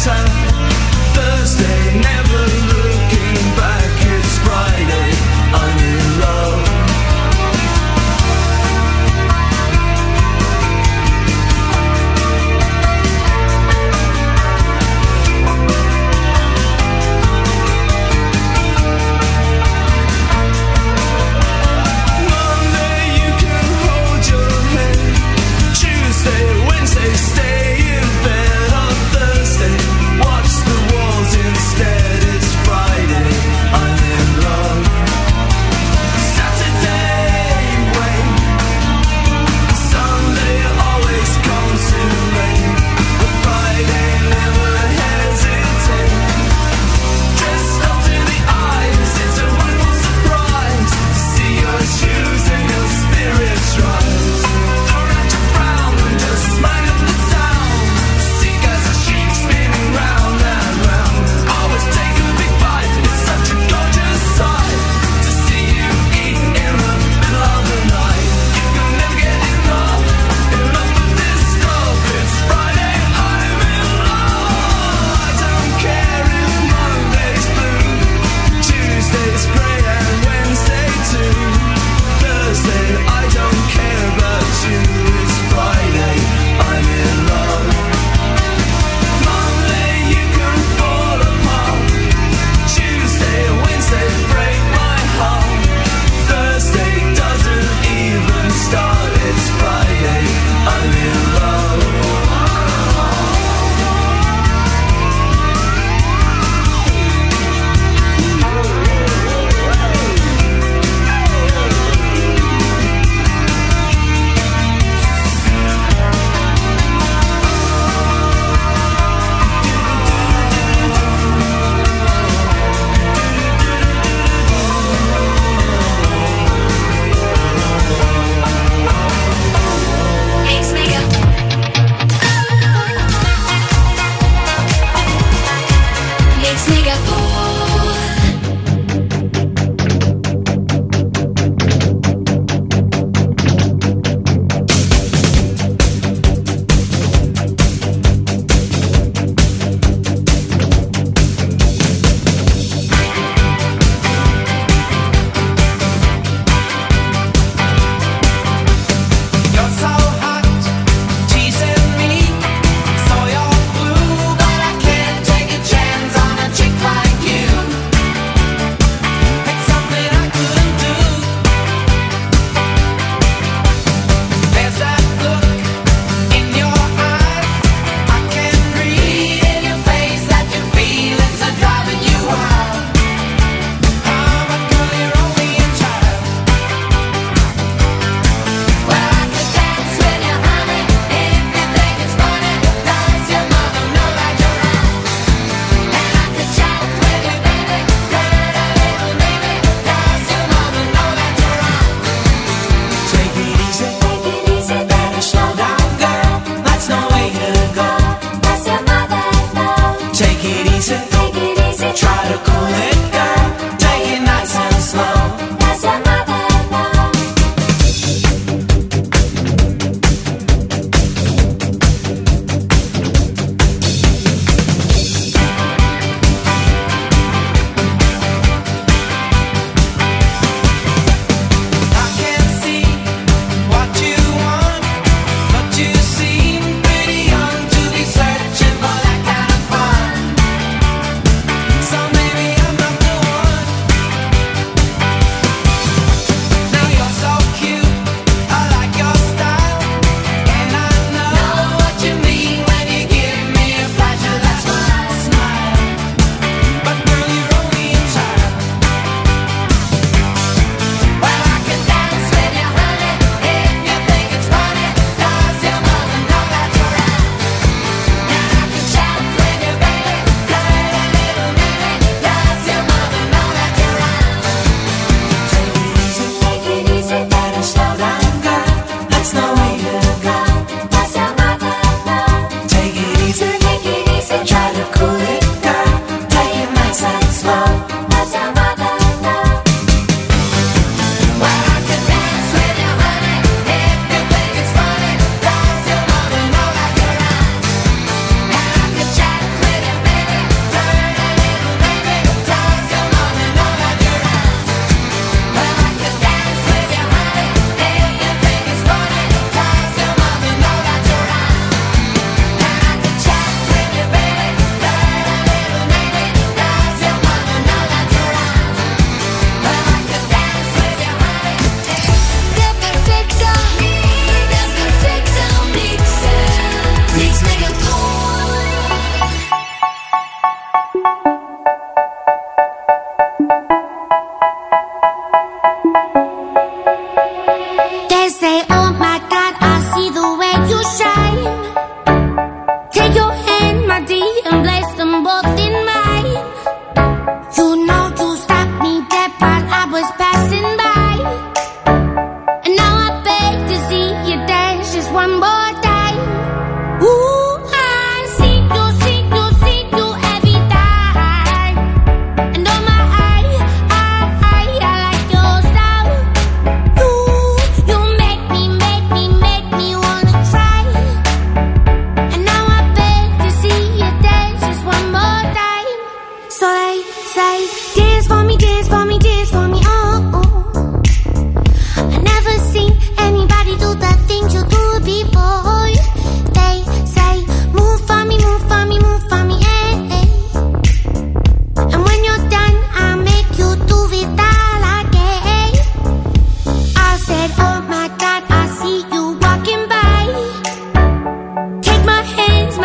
Wednesday, stay in bed. On Thursday, watch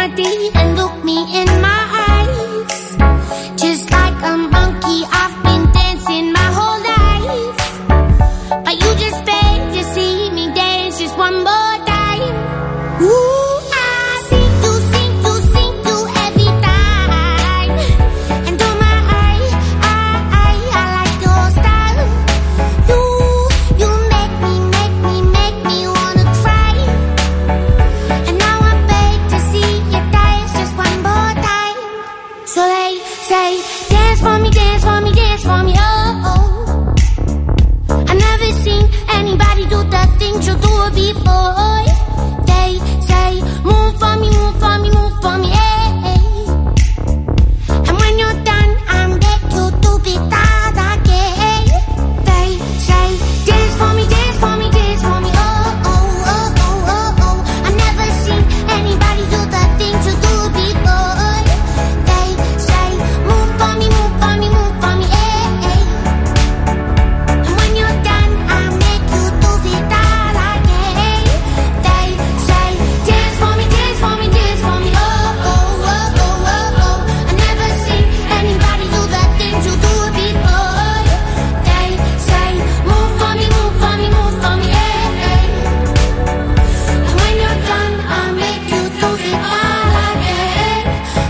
body and look me in my eyes. Just like a monkey, I've been dancing my whole life. But you just beg to see me dance just one more time. Ooh, I see you every time. And oh my, I like your style. You make me wanna cry. And now I beg to see you dance just one more time. So they say, dance for me, dance for me, dance for me, oh, oh. I never seen anybody do the things you do before. They say, move for me, move for me, move for me, hey, hey. And when you're done, I'm back you to be that again. They say, dance for me, dance for me, dance for me, oh, oh, oh, oh, oh, oh. I never seen anybody do the things you do before. They say, move for me, move for me, move for me, hey, hey. And when you're done, I'll make you do it all again. They say, dance for me, dance for me, dance for me, oh, oh, oh, oh, oh, oh. I never seen anybody do the things you do before. They say, move for me, move for me, move for me, hey, hey. And when you're done, I'll make you do it all again.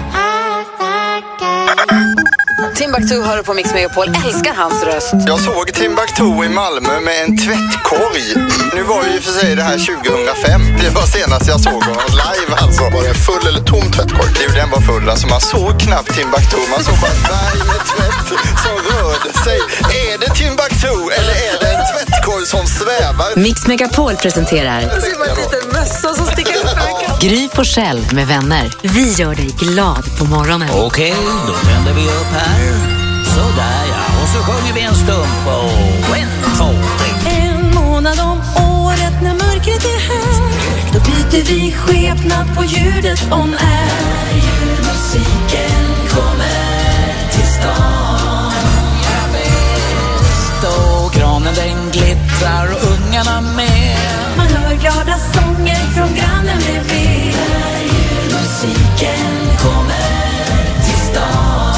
Timbuktu hör på Mix Megapol, älskar hans röst. Jag såg Timbuktu i Malmö med en tvättkorg. Nu var ju för sig det här 2005. Det var senast jag såg honom live alltså. Var det en full eller tom tvättkorg? Jo, den var full. Alltså man såg knappt Timbuktu. Man såg bara varje tvätt som rörde sig. Är det Timbuktu eller är det en tvättkorg som svävar? Mix Megapol presenterar Det ser bara en liten mössa som sticker ut ögat. Gry Forssell med vänner. Vi gör dig glad på morgonen. Okej, då tänder vi upp här. Sådär ja, och så sjunger vi en stump och en, två, tre. En månad om året när mörkret är här, då byter vi skepnad på ljudet om är. Julmusiken kommer till stan. Ja, visst, och granen den glittrar och ungarna med. Man hör glada sånger från grannen bredvid. Julmusiken kommer till stan.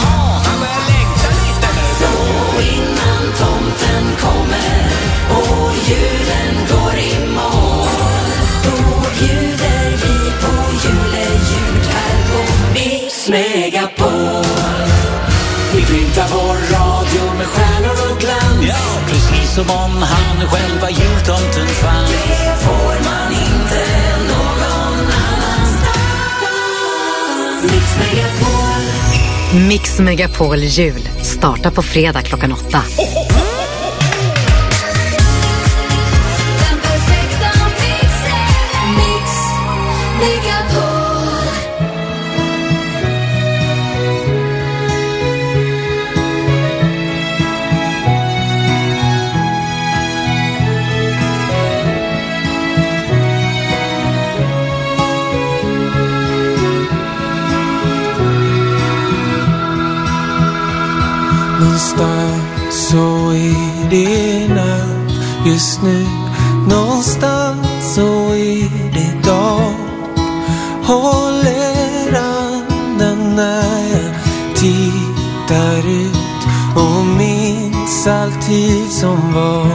Innan tomten kommer och julen går i mål, då bjuder vi på juleljud här på Mix Megapol. Vi pyntar vår radio med stjärnor och glans. Ja, precis som om han själva jultomten fanns. Det får man inte någon annanstans. Mix Megapol. Mix Megapol jul startar på fredag klockan 8. Den perfekta mixen, Mix Megapol. Någonstans så är det natt just nu. Någonstans så är det dag. Håller andan när jag tittar ut och minns alltid som var.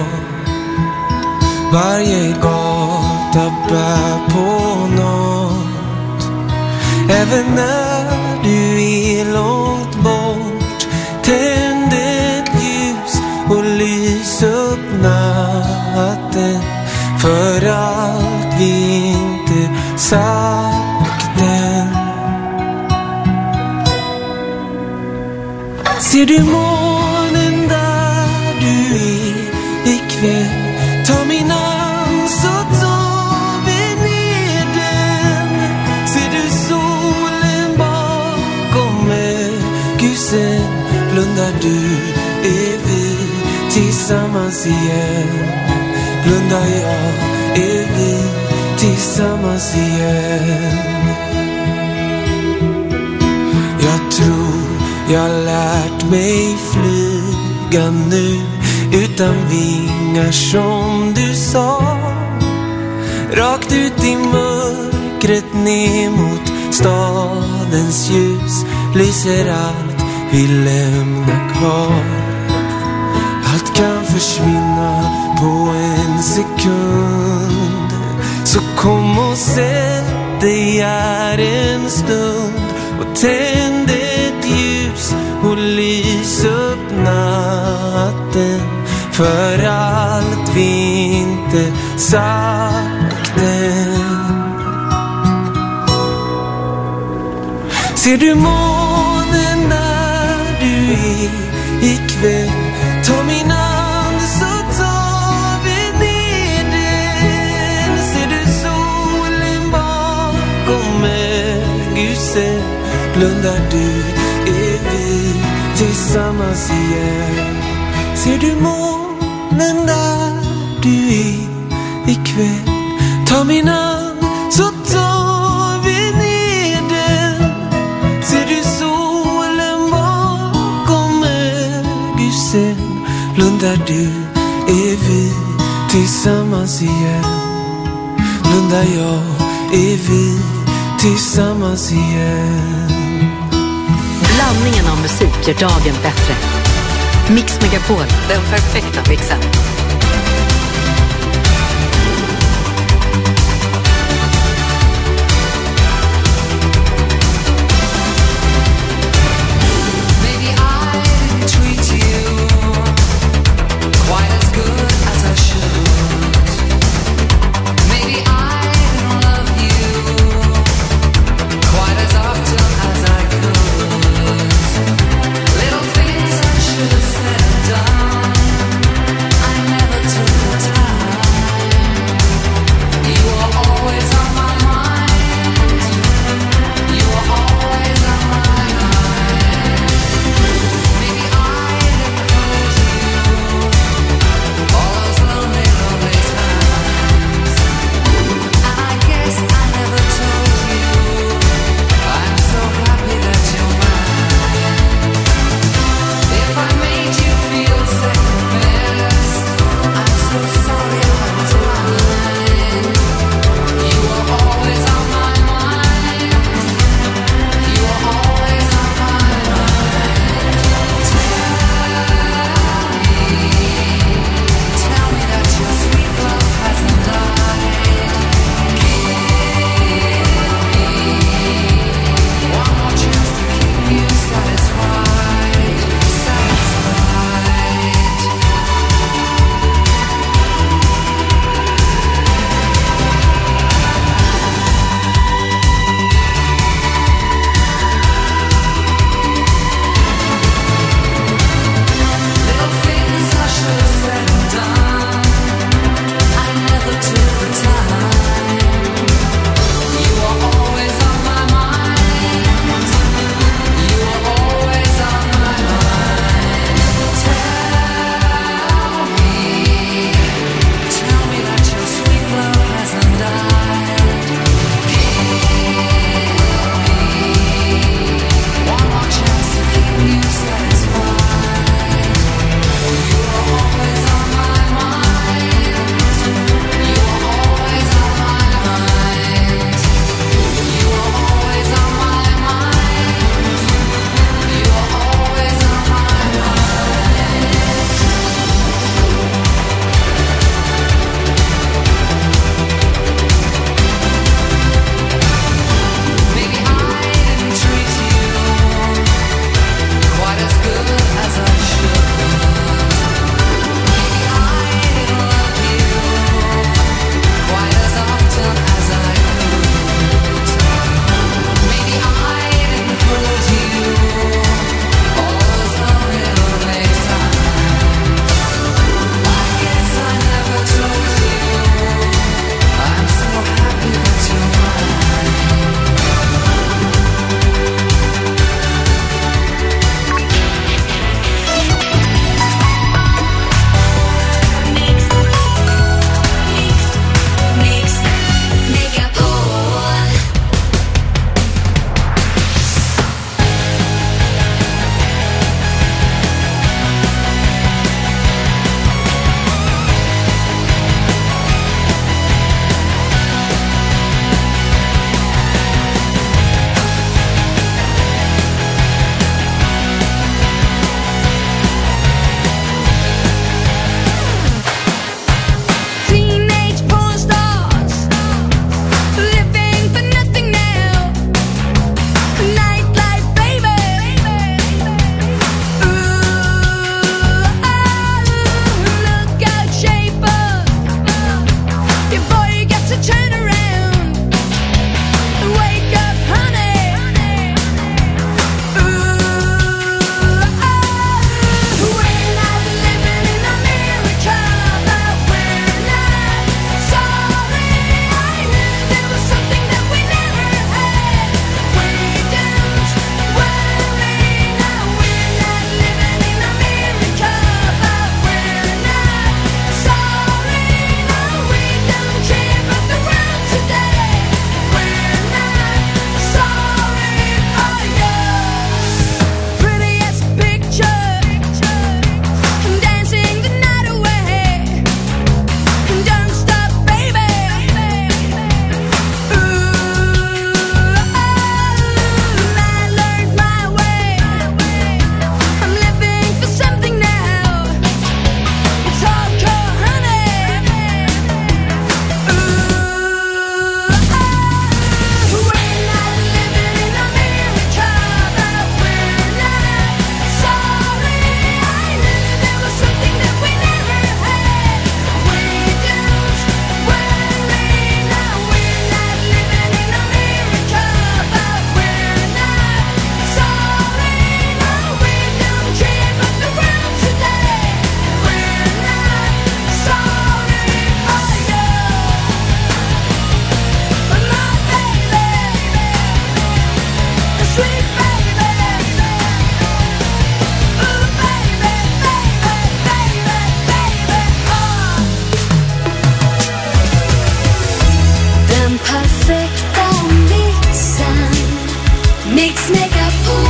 Varje gata bär på något. Även när du är långt bort. Tänd ett ljus och lys upp natten. För allt vi inte sagt än. Ser du månen där du är ikväll? Ta min hand så tar vi ner den. Ser du solen bakom ökusen? Blundar du, är vi tillsammans igen. Blundar jag, är vi tillsammans igen. Jag tror jag lärt mig flyga nu utan vingar som du sa. Rakt ut i mörkret ner mot Stadens ljus lyser allt vi lämnar kvar. Allt kan försvinna på en sekund. Så kom och sätt dig här en stund och tänd ett ljus och lys upp natten för allt vi inte sagt än. Ser du månen där du är ikväll? Ta min hand så tar vi ner den. Ser du solen bakom ögusen? Blundar du, är vi tillsammans igen. Ser du månen där du är ikväll? Ta min hand så tar vi ner den. Ser du solen bakom ögusen? Blundar du, är vi tillsammans igen. Blundar jag, är vi tillsammans igen. Blandningen av musik gör dagen bättre. Mix Megapol, den perfekta mixen. Little things I should have said and done. Mix Megapol.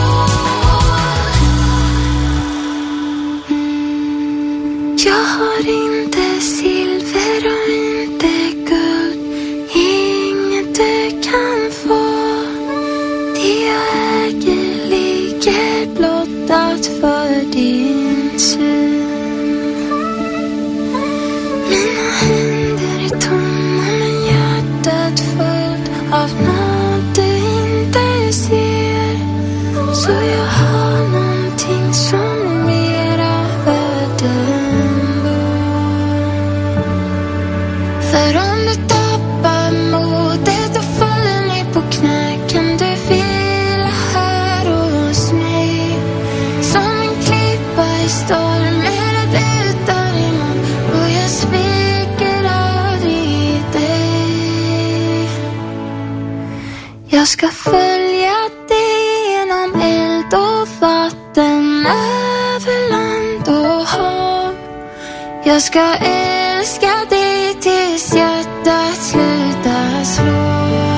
Jag har inte silver och inte guld, inget du kan få. Det jag äger ligger blottat för din syn. Mina händer är tomma men hjärtat fullt av något du inte ser. Så jag har någonting som mera värden går. För om du tappar modet och faller ner på knä, kan du vila här hos mig. Som en klippa i stormen att utan emot, och jag sviker aldrig dig. Jag ska följa dig genom eld och vatten, över land och hav. Jag ska älska dig tills hjärtat slutar slå.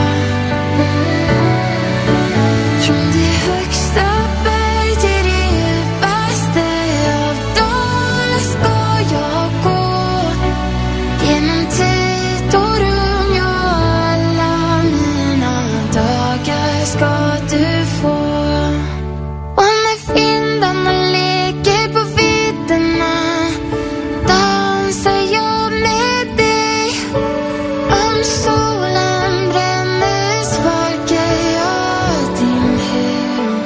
Från det högsta berg till det djupaste av dalar ska jag gå. Genom tid och rum, ja, alla mina dagar ska du få. Och när vindarna leker på vidderna, dansar jag med dig. Om solen bränner svalkar jag din hud.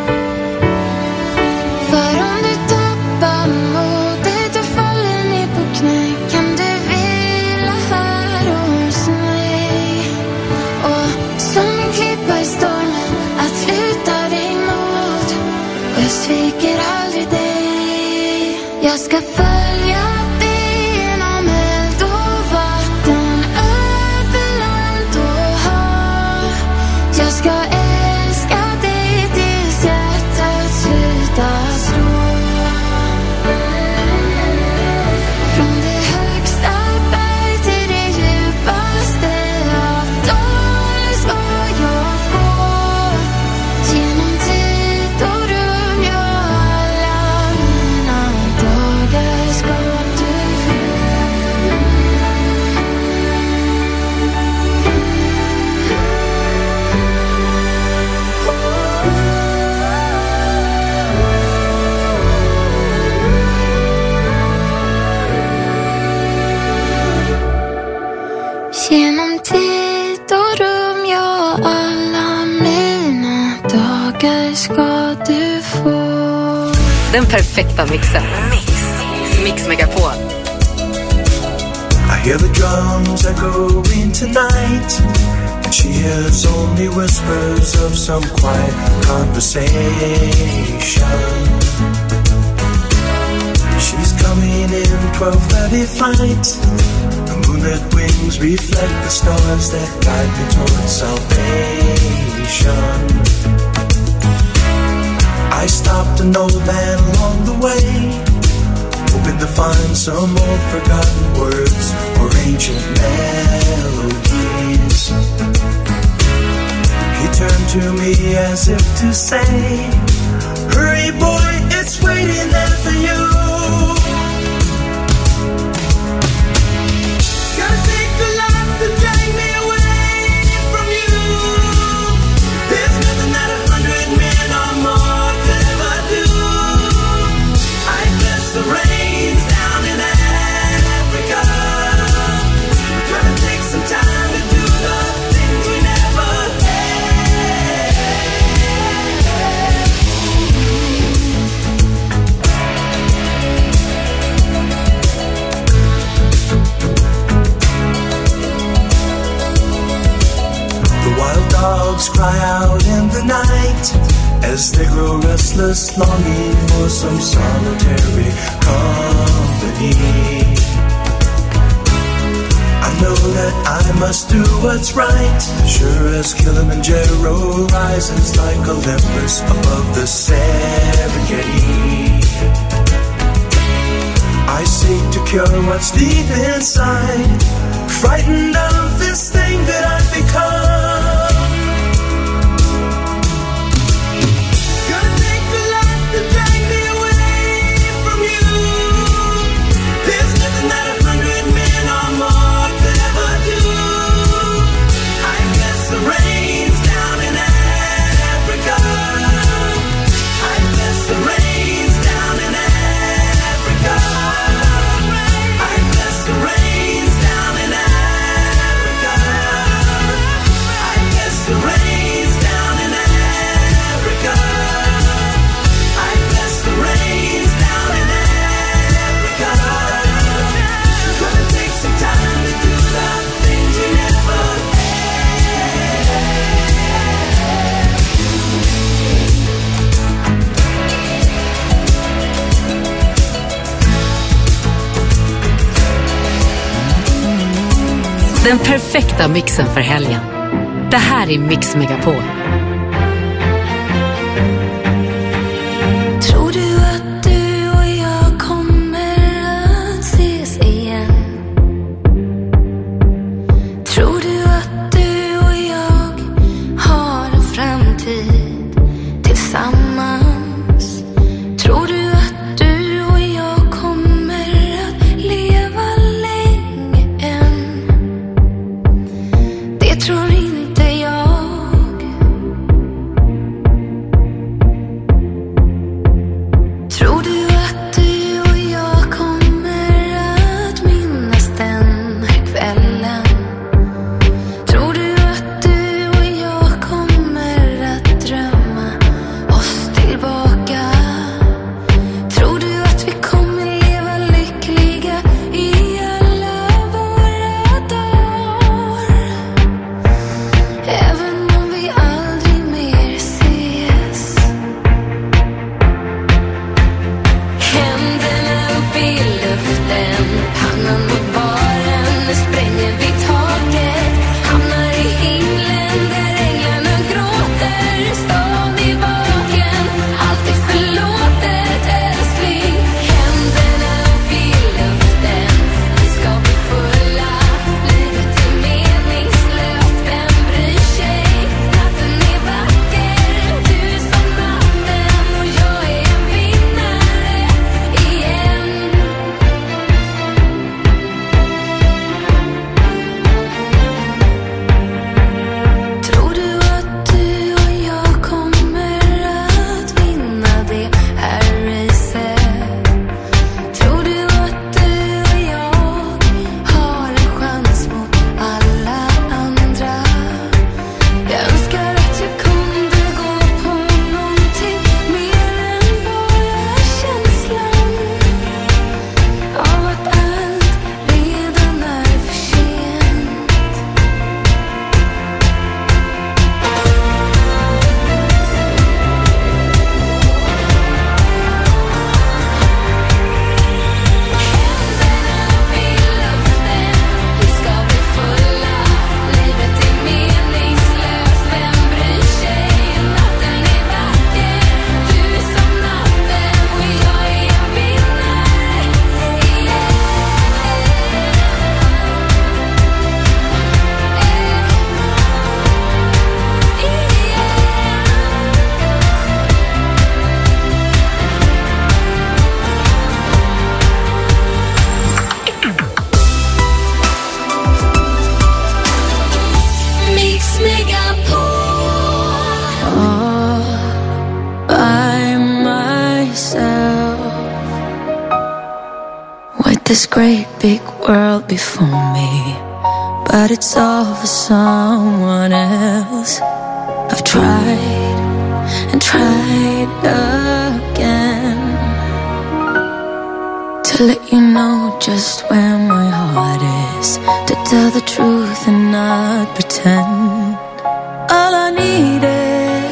För om du tappar modet och faller ner på knä, kan du vila här hos mig. Och som en klippa i stormen att luta dig mot, och jag sviker aldrig dig. Jag ska följa dig genom eld och vatten, över land och hav. Jag ska älska dig tills hjärtat slutar slå. Från det högsta berg till det djupaste av dalar ska jag gå. Genom tid och rum, ja, alla mina dagar ska du få. Genom tid och rum, ja, alla mina dagar ska du få. Den perfekta mixen. Mix Megapol. I hear the drums echoing tonight, and she hears only whispers of some quiet conversation. She's coming in 12:30 flight. The moonlit wings reflect the stars that guide me towards salvation. I stopped an old man along the way, hoping to find some old forgotten words or ancient melodies. He turned to me as if to say, hurry boy, it's waiting there for you. Gotta take the life to drag me away from you. There's nothing that 100 men or more could ever do. I bless the rains down in Africa. We're gonna take some time to do the things we never had. The wild dogs cry out in the night as they grow restless, longing for some solitary company. I know that I must do what's right, sure as Kilimanjaro rises like Olympus above the Serengeti. I seek to cure what's deep inside, frightened of this thing that I've become. Den perfekta mixen för helgen. Det här är Mix Megapol. Tror du att du och jag kommer att ses igen? Tror du att du och jag har en framtid tillsammans? Tror du att du och jag kommer att leva länge än? Det tror inte jag. Tror du att du och jag kommer att minnas den här kvällen? Tror du att du och jag kommer att drömma oss tillbaka? Tror du att vi kommer leva lyckliga i alla våra dagar? Även om vi aldrig mer ses. Händerna upp i luften, pannan mot baren, nu spränger vi taket. Hamnar i himlen där änglarna gråter. Stan i baken, allt är förlåtet älskling. Händerna upp i luften, vi ska bli fulla. Livet är meningslöst, vem bryr sig? Natten är vacker, du som natten. Och jag är en vinnare igen. Tror du att du och jag kommer att vinna det här racet? Tror du att du och jag har en chans mot alla andra? Jag önskar att jag kunde gå på någonting mer än bara känslan av att allt redan är för sent. Händerna upp i luften, vi ska bli fulla. Livet är meningslöst, vem bryr sig? Natten är vacker, du som natten. Och jag är en vinnare igen. Mix Megapol. By myself, with this great big world before me, but it's all for someone else. I've tried and tried again to let you know just where my heart is, to tell the truth and not pretend. All I needed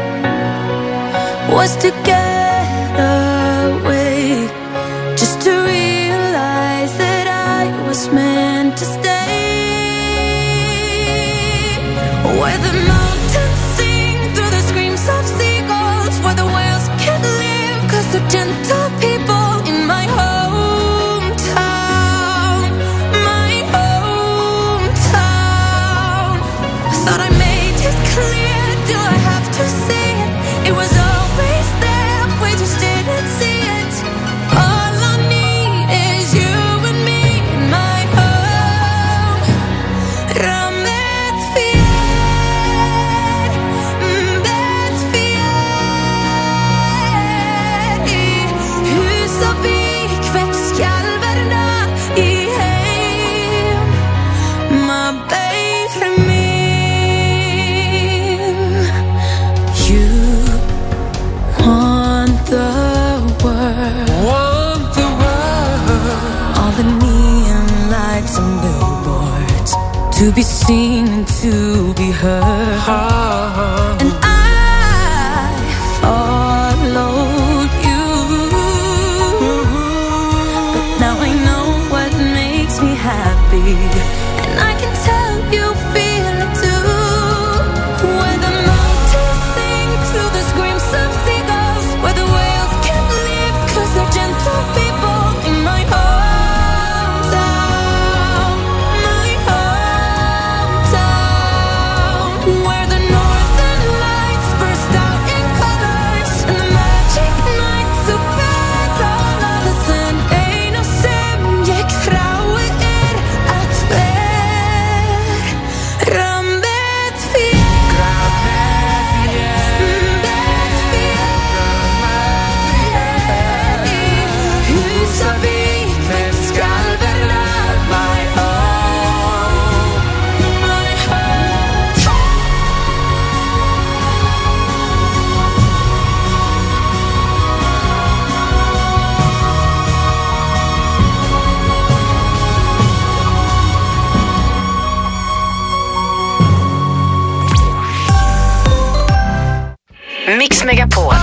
was to get away, just to realize that I was meant to stay. Where the mountains sing through the screams of seagulls, where the whales can live 'cause they're gentle people in my hometown, my hometown. Thought I made it clear, do I have to say it? It was always there, we just didn't see it. All I need is you and me in my home. Rammet fjär, bet fjär. I hus av vikväxt skalvarna i hem. My baby min. You want the world. All the neon lights and billboards, to be seen and to be heard. And I followed you, but now I know what makes me happy, and I can tell Mix Megapol.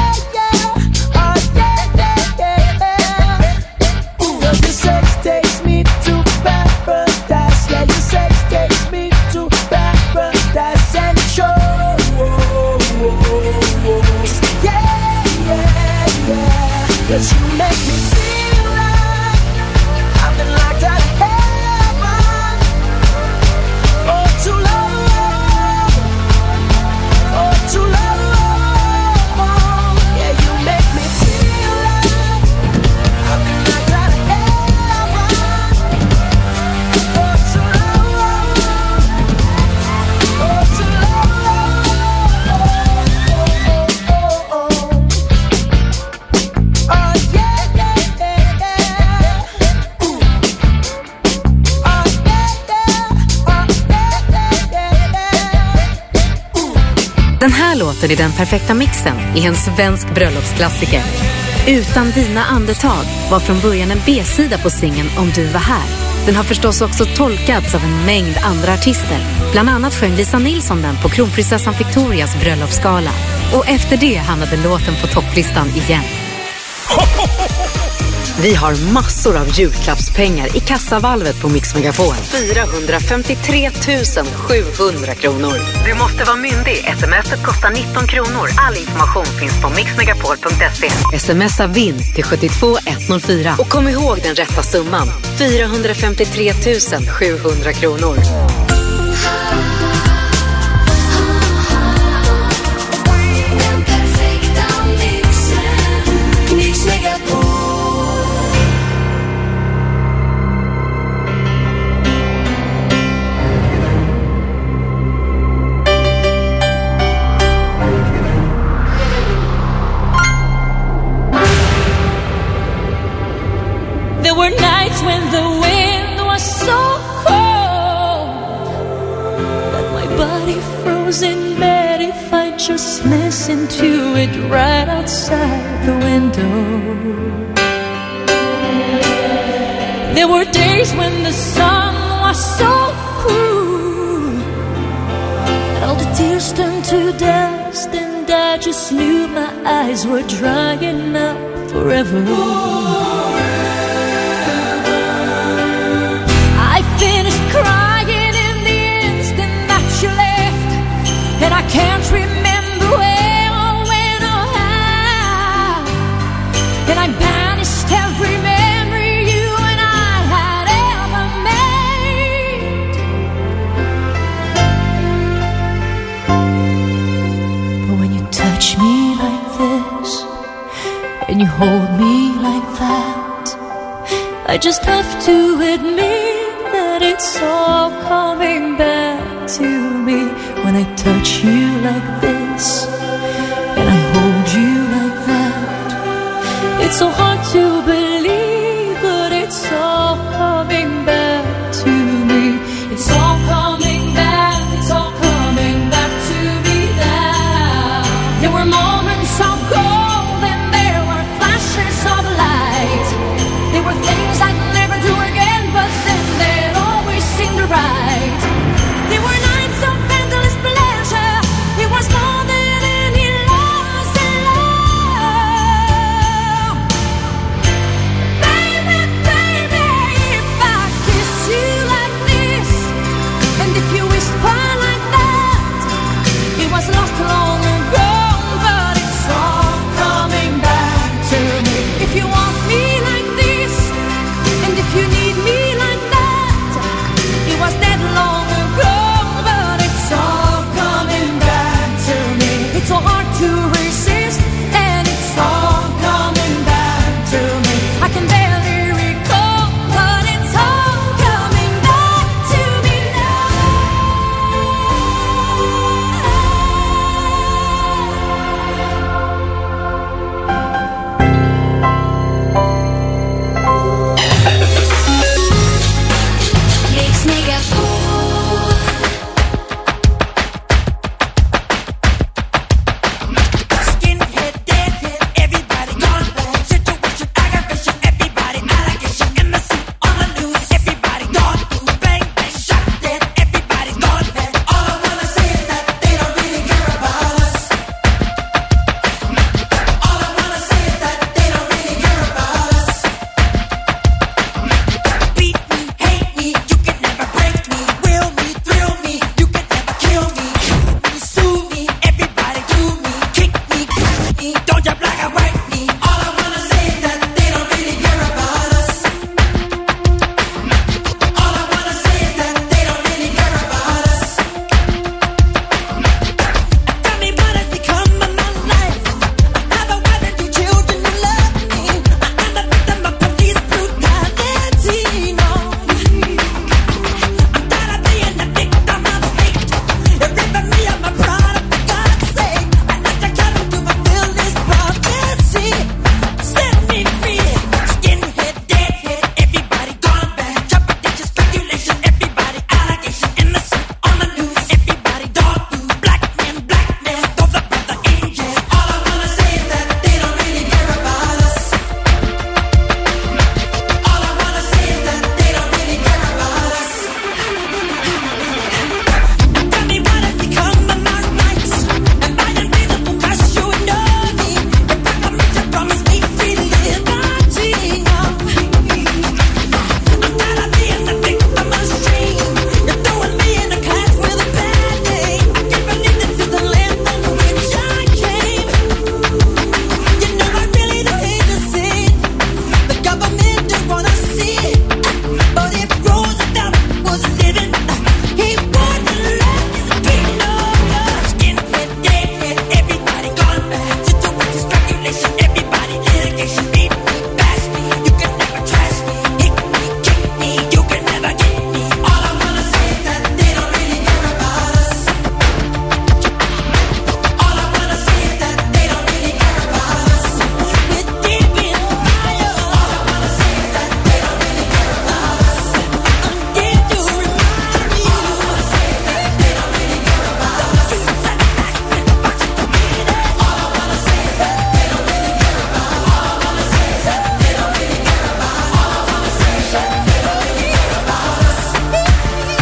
Den här låten är den perfekta mixen i en svensk bröllopsklassiker. Utan dina andetag var från början en B-sida på singeln Om du var här. Den har förstås också tolkats av en mängd andra artister. Bland annat sjöng Lisa Nilsson den på kronprinsessan Victorias bröllopsgala. Och efter det hamnade låten på topplistan igen. Vi har massor av julklappspengar i kassavalvet på Mix Megapol. 453 700 kronor. Du måste vara myndig. SMS-et kostar 19 kronor. All information finns på mixmegapol.se. Smsa vinn till 72 104. Och kom ihåg den rätta summan. 453 700 kronor. There were nights when the wind was so cold that my body froze in bed if I just listened to it right outside the window. There were days when the sun was so cruel that all the tears turned to dust, and I just knew my eyes were drying up forever. Finished crying in the instant that you left, and I can't remember where or when or how, and I banished every memory you and I had ever made. But when you touch me like this and you hold me like that, I just have to admit that it's all coming back to me. When I touch you like this and I hold you like that, it's so hard to believe, but it's all coming back to me. It's all coming back, it's all coming back to me now. There were moments of gold and there were flashes of light. There were things I'd never do again, but then they'd always seem right. There were nights of endless pleasure. It was more than any loss in love.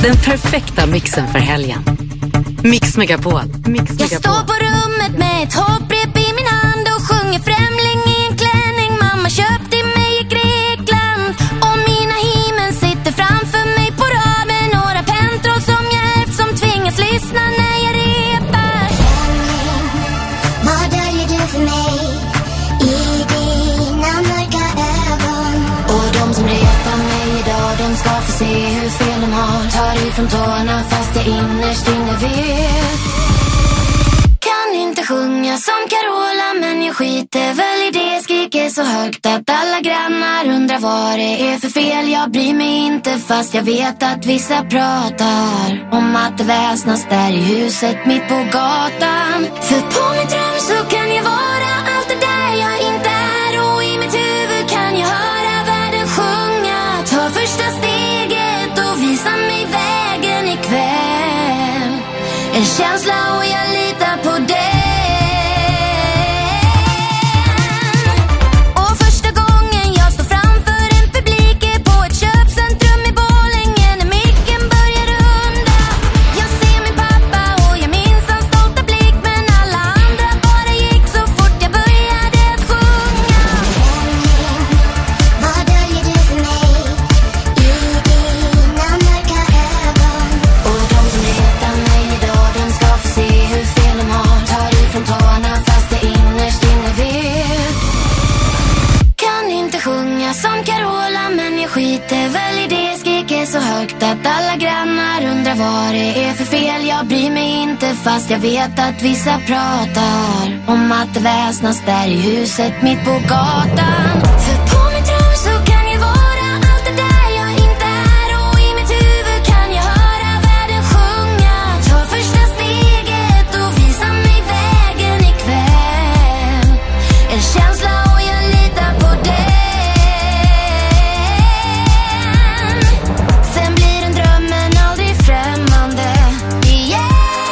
Den perfekta mixen för helgen. Mix Megapol. Jag står på rummet med ett hopprep i min hand och sjunger Främling i en klänning mamma köpte mig i Grekland. Och mina himen sitter framför mig på rad med några pentroll som jag ärvt som tvingas lyssna när jag repar. Vad döljer du för mig i dina mörka ögon? Och de som retar mig idag, de ska få se hur fel de har. Tar ifrån tårna fast jag innerst inne vet. Kan inte sjunga som Carola, men jag skiter väl i det. Skriker så högt att alla grannar undrar vad det är för fel. Jag bryr mig inte fast jag vet att vissa pratar om att det väsnas där i huset mitt på gatan. För på min dröm så kan jag vara allt det där jag inte är. Och i mitt huvud kan jag höra världen sjunga. Ta första steget och visa mig vägen ikväll. En känsla och jag litar på det. Och första gången jag står framför en publik är på ett köpcentrum i Borlänge när micken börjar runda. Jag ser min pappa och jag minns hans stolta blick, men alla andra bara gick så fort jag började att sjunga. Vad döljer du för mig i dina mörka ögon? Och de som retar mig idag, de ska få se hur fel de har. Tar ifrån tårna fast jag innerst inne vet. Kan inte sjunga som Carola, men jag skiter väl i det. Skriker så högt att alla grannar undrar vad det är för fel. Jag bryr mig inte fast jag vet att vissa pratar om att det väsnas där i huset mitt på gatan. För på min dröm så kan jag vara allt det där jag inte är. Och i mitt huvud kan jag höra världen sjunga. Ta första steget och visa mig vägen ikväll. En känsla och jag litar på den. Sen blir den drömmen aldrig främmande igen.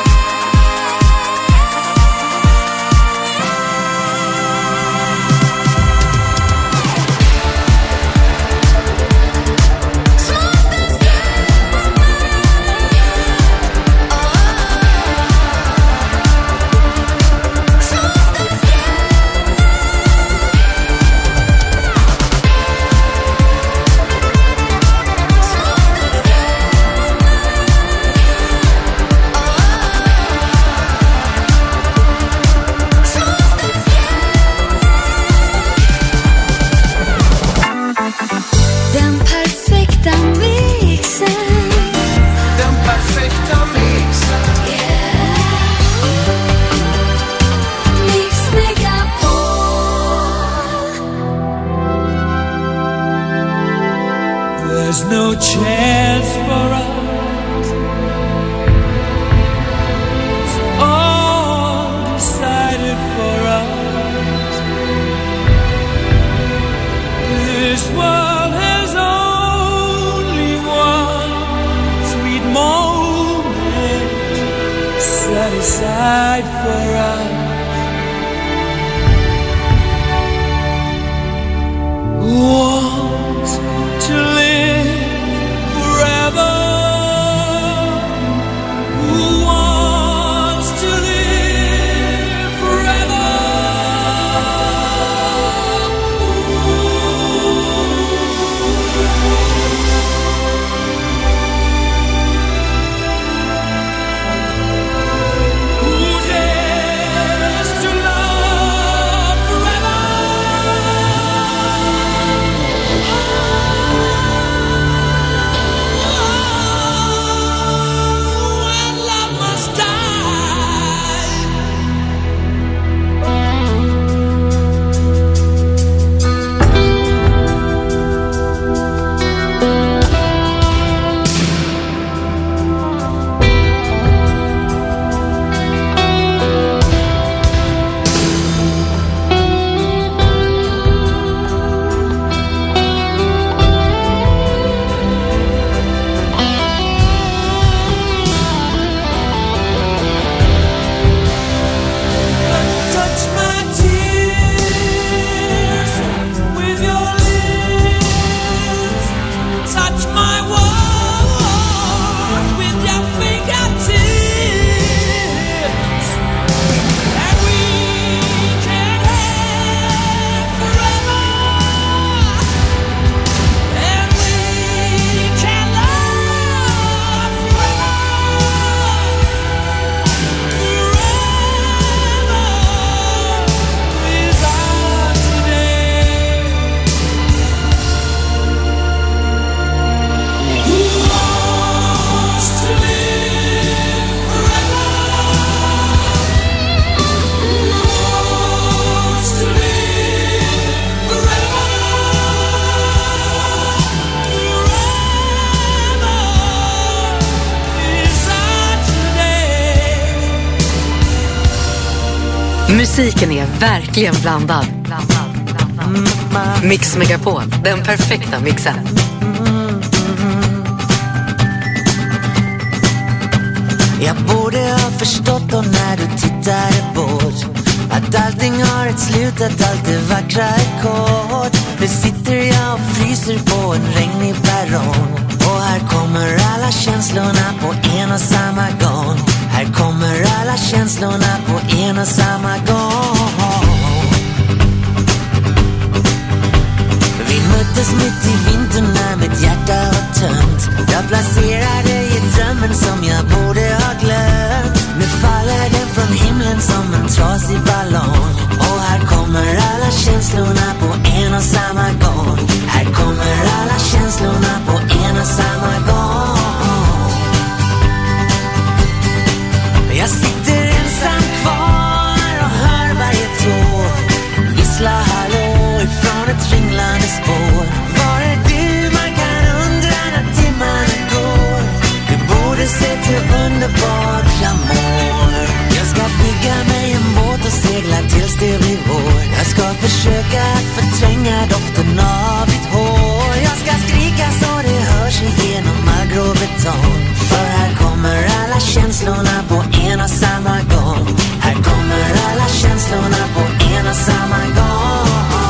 Den perfekta mixen. Den perfekta mixen. Mix Megapol. There's no chance for us. It's all decided for us. This world has only one sweet moment set aside for us. Want to live forever. Who wants to live forever? Who dare Musiken är verkligen blandad. Mix Megapol, den perfekta mixen. Jag borde ha förstått då när du tittade bort att allting har ett slut, att allt det vackra är kort. Nu sitter jag och fryser på en regnig perrong, och här kommer alla känslorna på en och samma gång. Här kommer alla känslorna på en och samma gång. Vi möttes mitt i vintern när mitt hjärta var tömt. Jag placerade i drömmen som jag borde ha glömt. Nu faller den från himlen som en trasig ballong, och här kommer alla känslorna på en och samma gång. Här kommer alla känslorna på en och samma gång. Jag sitter ensam kvar och hör varje tår vissla hallå ifrån ett ringlande spår. Var är du? Man kan undra när timmarna går. Du borde se till underbart jag mår. Jag ska bygga mig en båt och segla tills det blir vår. Jag ska försöka att förtränga doften av ditt hår. Jag ska skrika så det hörs igenom all grå betong. För här kommer alla känslorna på en och samma gång. Här kommer alla känslorna på en och samma gång.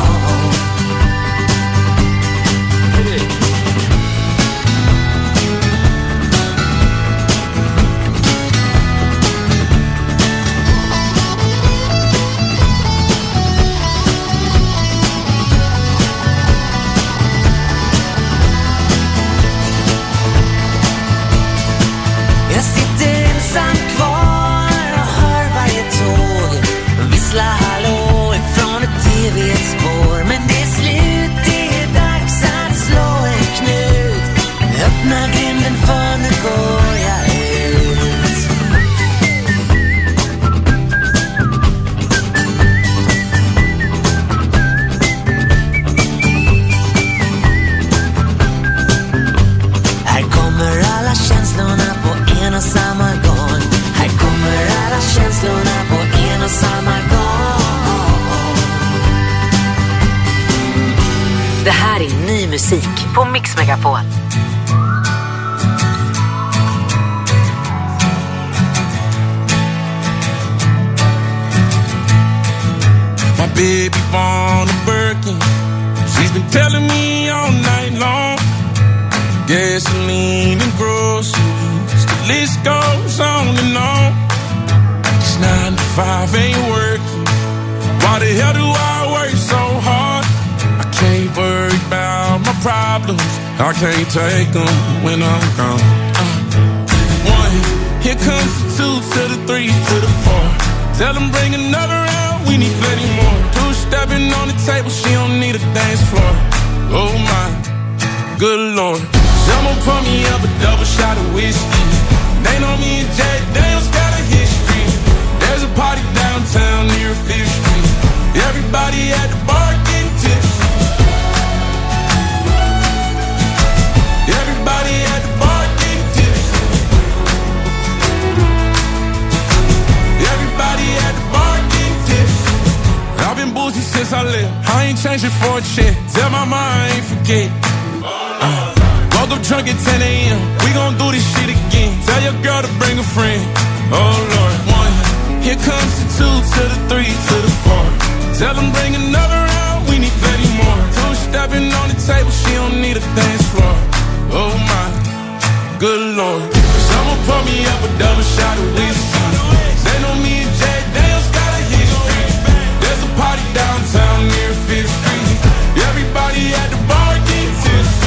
Jag sitter ensam kvar och hör varje tåg vissla hallå ifrån ett tv-spår. Men det är slut, det är dags att slå en knut. Öppna grinden för nu går jag ut. Här kommer alla känslorna på en och samma gång. Här kommer alla känslorna på en och samma gång. Det här är ny musik på Mix Megapol. My baby born a Birkin. She's been telling me all night long. Gasoline and groceries, the list goes on and on. It's 9 to 5, ain't working. Why the hell do I work so hard? I can't worry about my problems. I can't take them when I'm gone. 1, here comes the 2 to the 3 to the 4. Tell them bring another round, we need plenty more. 2 stepping on the table, she don't need a dance floor. Oh my, good Lord. Someone pour me up a double shot of whiskey. They know me and Jack Daniels got a history. There's a party downtown near 5th Street. Everybody at the bar getting tipsy. Everybody at the bar getting tipsy. Everybody at the bar getting tipsy. I've been boozy since I left. I ain't changing for a check. Tell my mom I ain't forget. Woke up drunk at 10 a.m. We gon' do this shit again. Tell your girl to bring a friend. Oh Lord. 1, here comes the 2 to the 3 to the 4. Tell them bring another round, we need plenty more. 2 stepping on the table, she don't need a dance floor. Oh my, good Lord. Someone pour me up a double shot of whiskey. They know me and Jack Daniels got a history. There's a party downtown near 5th Street. Everybody at the bar getting tipsy.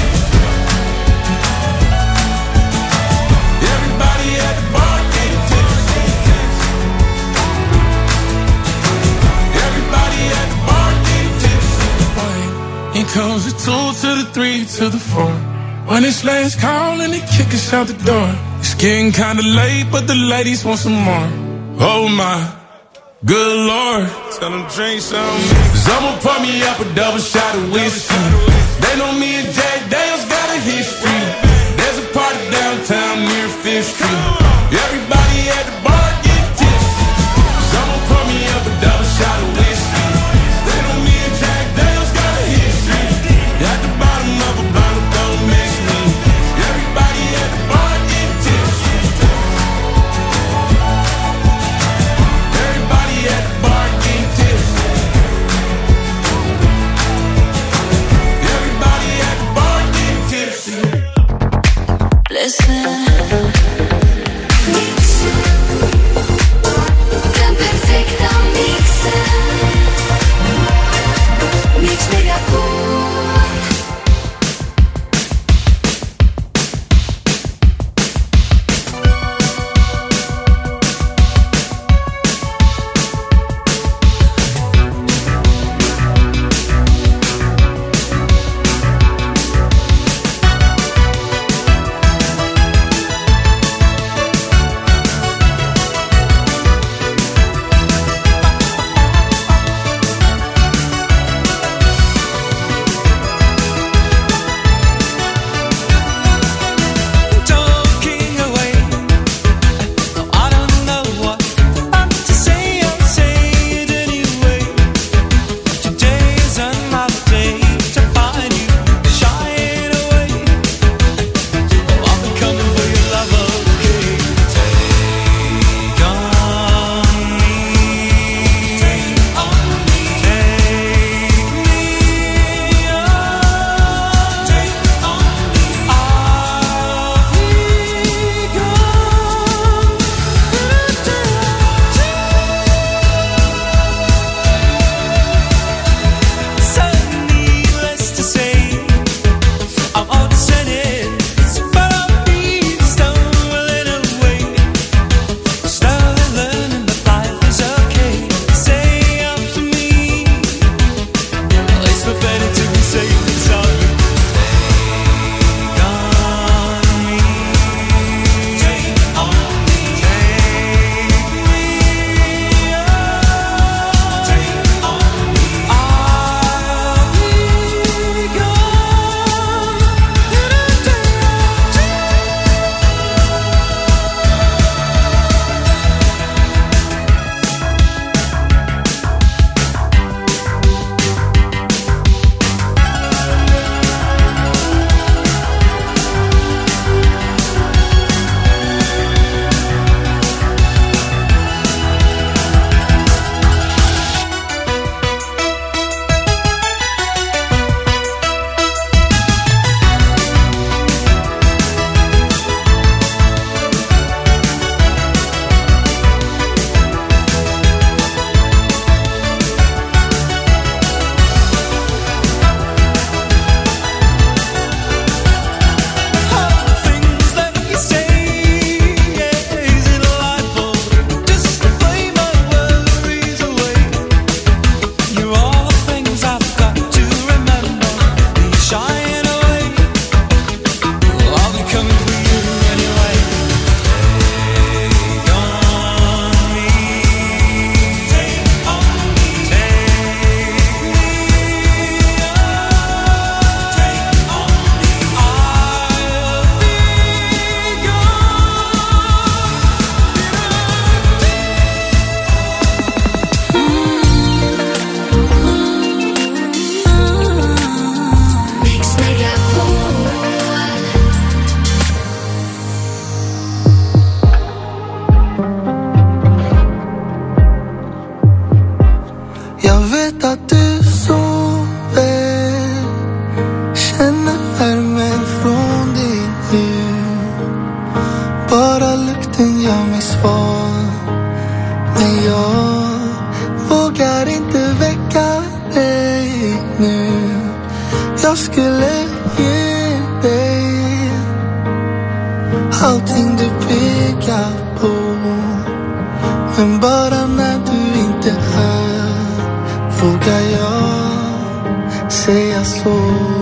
Everybody at the bar getting tipsy. Everybody at the bar getting tipsy. Here comes the 2 to the 3 to the 4. When it's last call and they kick us out the door. It's getting kinda late, but the ladies want some more. Oh my, good Lord. Tell them drink some. Someone pour me up a double shot of whiskey. They know me and Jack Daniels got a history. There's a party downtown near 5th Street. Everybody at the bar get tipsy. Someone pour me up a double vet att du sover, känner värmen från din hud. Bara lukten gör mig svag, men jag vågar inte väcka dig nu. Jag skulle ge dig allting du pekar på, men bara när du inte är här vågar jag säga så.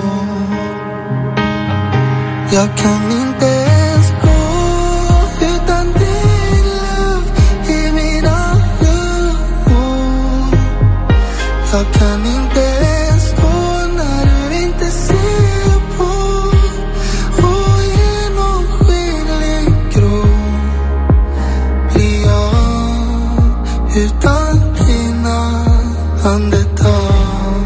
Jag kan inte ens gå utan din luft i mina lungor. Jag kan inte ens stå när du inte ser på. Och genomskinlig grå blir jag utan dina andetag.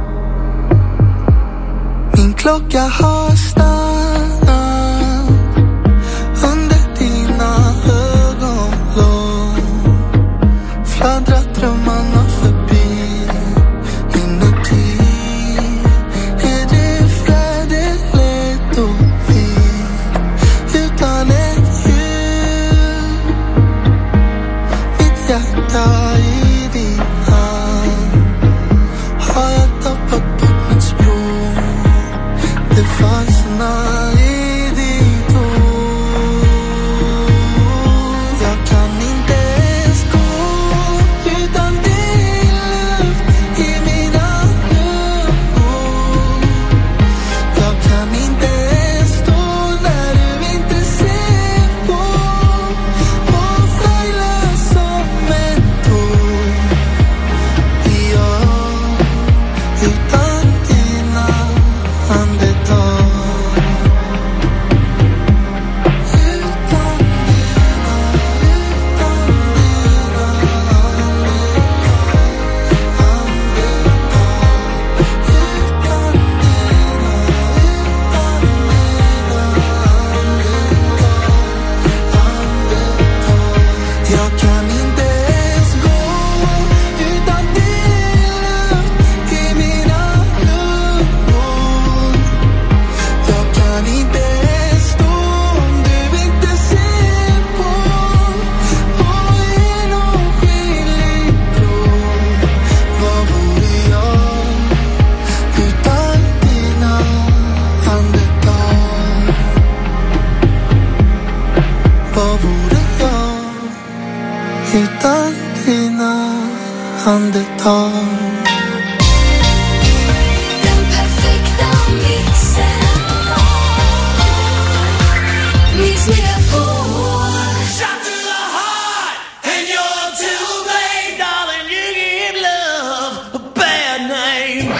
Min klocka har stannat under dina ögonlåg. Fladdrar drömmarna förbi. Inuti är du färdigt och vit, utan ett ljud. Mitt hjärta i din hand. Har jag tappat bort mitt språk? Det fastnar i ditt ord. Jag kan inte ens gå utan din luft i mina lungor. Jag kan inte ens stå när du inte ser på. Och färgla som en tår blir jag utan dina andetag. Jag kan inte ens gå utan din luft i mina lungor. Jag kan inte ens stå om du inte ser på. Och genomskinlig grå, vad vore jag utan dina andetag? Vad vore jag utan dina andetag? Den perfekta mixen. Mix Megapol. Shot to the heart, and you're too late, darling. You give love a bad name.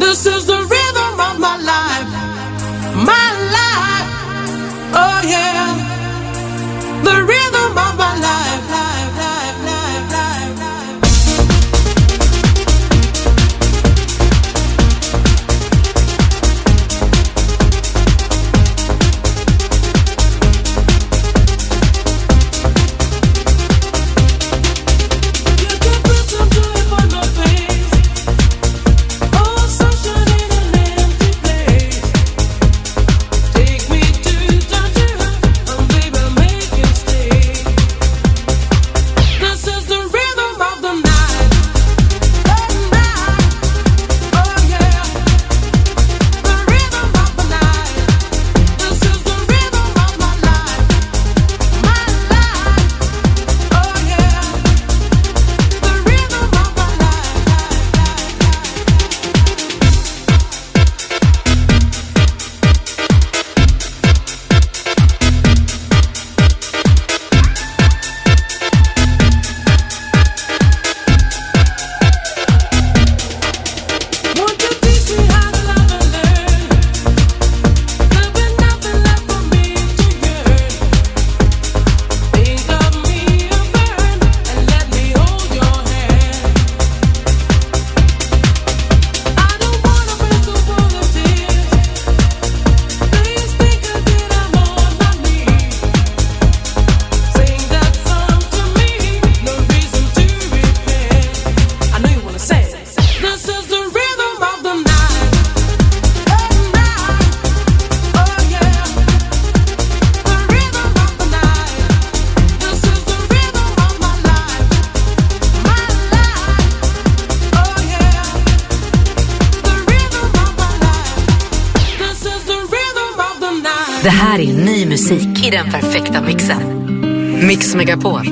This is the rhythm of my life. My life. Oh yeah. The rhythm of my life. Life, life, life, life, life. Det här är ny musik i den perfekta mixen. Mix Megapol.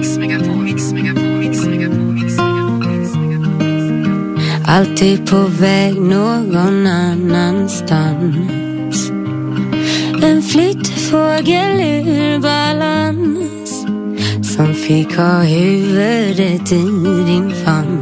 Alltid på väg någon annanstans. En flyttfågel ur balans som fick ha huvudet i din famn.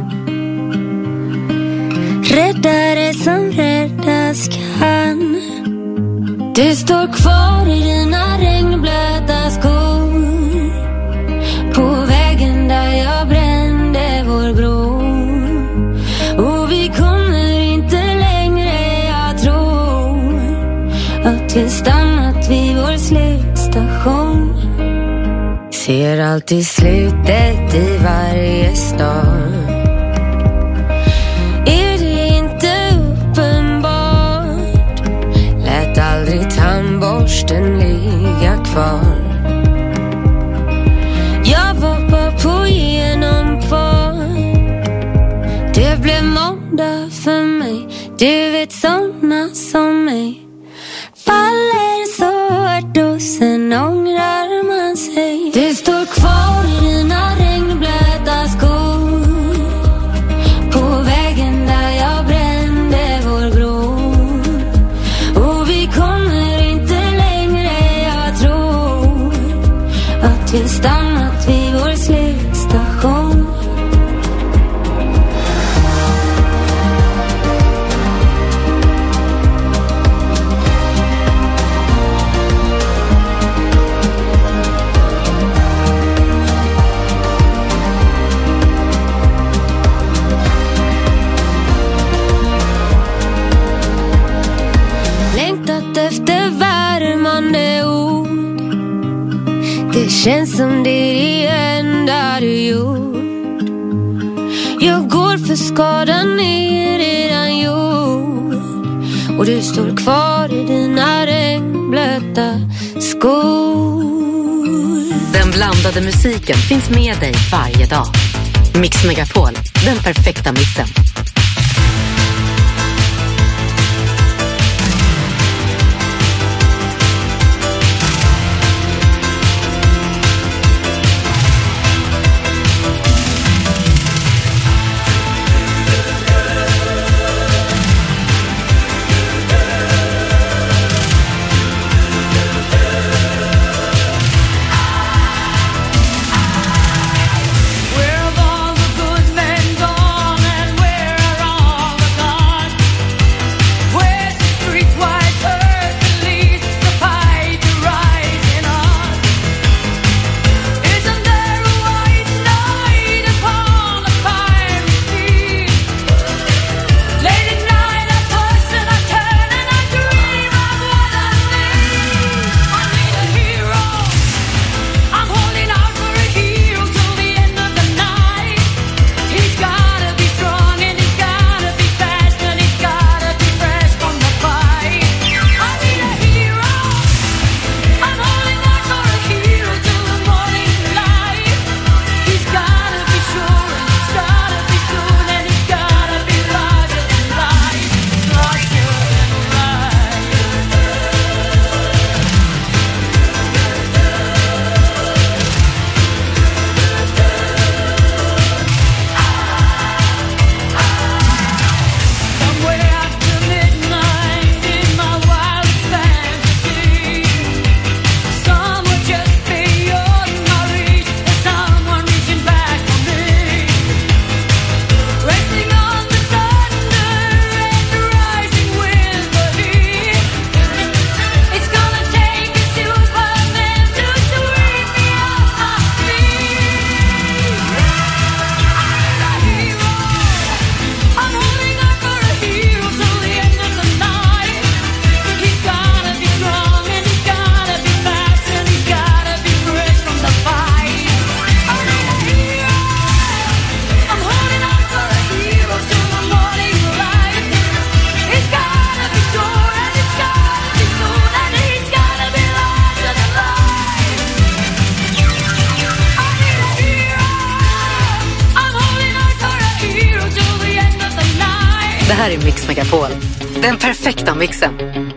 Räddare som räddas kan. Du står kvar i dina regnblöta skor på vägen där jag brände vår bro. Och vi kommer inte längre, jag tror att vi stannat vid vår slutstation. Ser alltid slutet i varje stad. Är det inte uppenbart? Lät aldrig tandborsten ligga kvar. Jag var bara på genomfart. Det blev måndag för mig. Du vet såna som mig faller så hårt och sen ångrar man sig. Du står kvar i dina regnblöta skor på vägen där jag brände vår bro. Och vi kommer inte längre, jag tror att vi stannat vid vår slutstation. Efter värmande ord. Det känns som det är det enda du gjort. Jag går för skadan är redan gjord. Och du står kvar i dina regnblöta skor. Den blandade musiken finns med dig varje dag. Mix Megapol, den perfekta mixen. Where have all the good men gone, and where are Mix Megapol. Den perfekta mixen.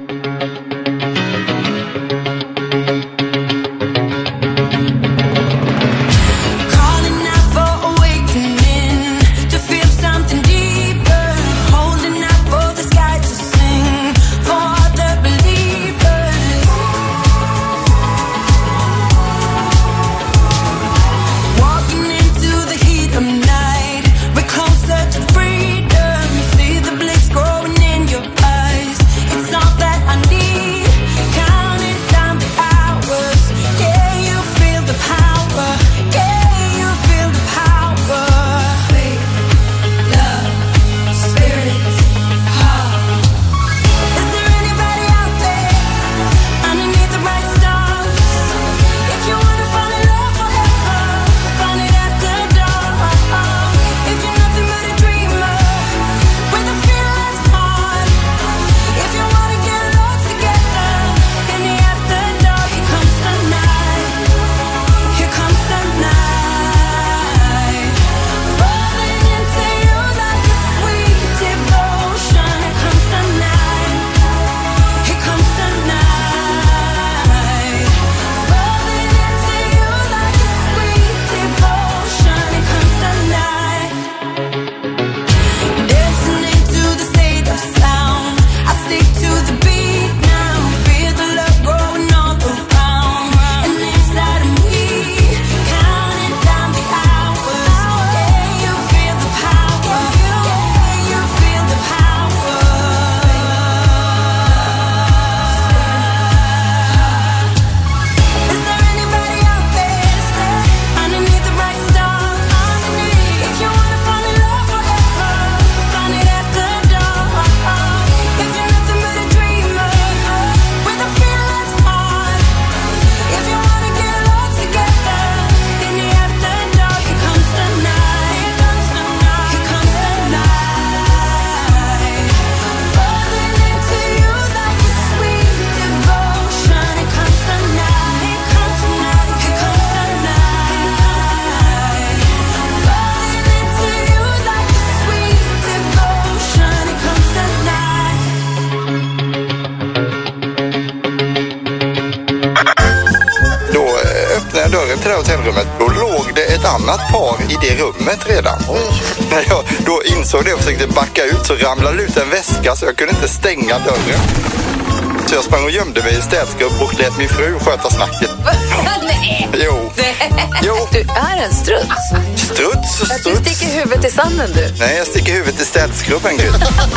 Dörren till det här hotellrummet, då låg det ett annat par i det rummet redan. När jag då insåg det och försökte backa ut så ramlade ut en väska så jag kunde inte stänga dörren. Så jag sprang och gömde mig i städskrubb och lät min fru sköta snacket. Nej! Jo. Du är en struts. Struts. Du sticker huvudet i sanden, du. Nej, jag sticker huvudet i städskrubben, Gry.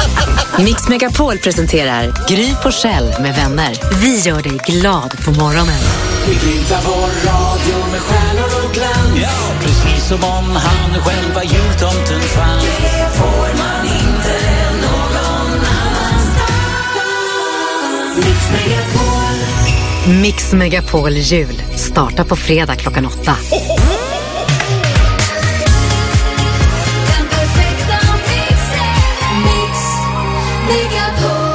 Mix Megapol presenterar Gry Forssell med vänner. Vi gör dig glad på morgonen. Vi glimtar vår radio med stjärnor och glans. Ja, precis som om han själva jultomten fanns. Det får man inte någon annanstans. Mix Megapol. Mix Megapol jul startar på fredag 8:00. Den perfekta mixen. Mix Megapol.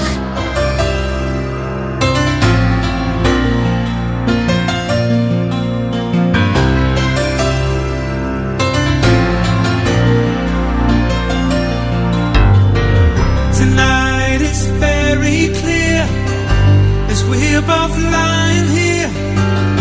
Tonight it's very clear as we're both lying here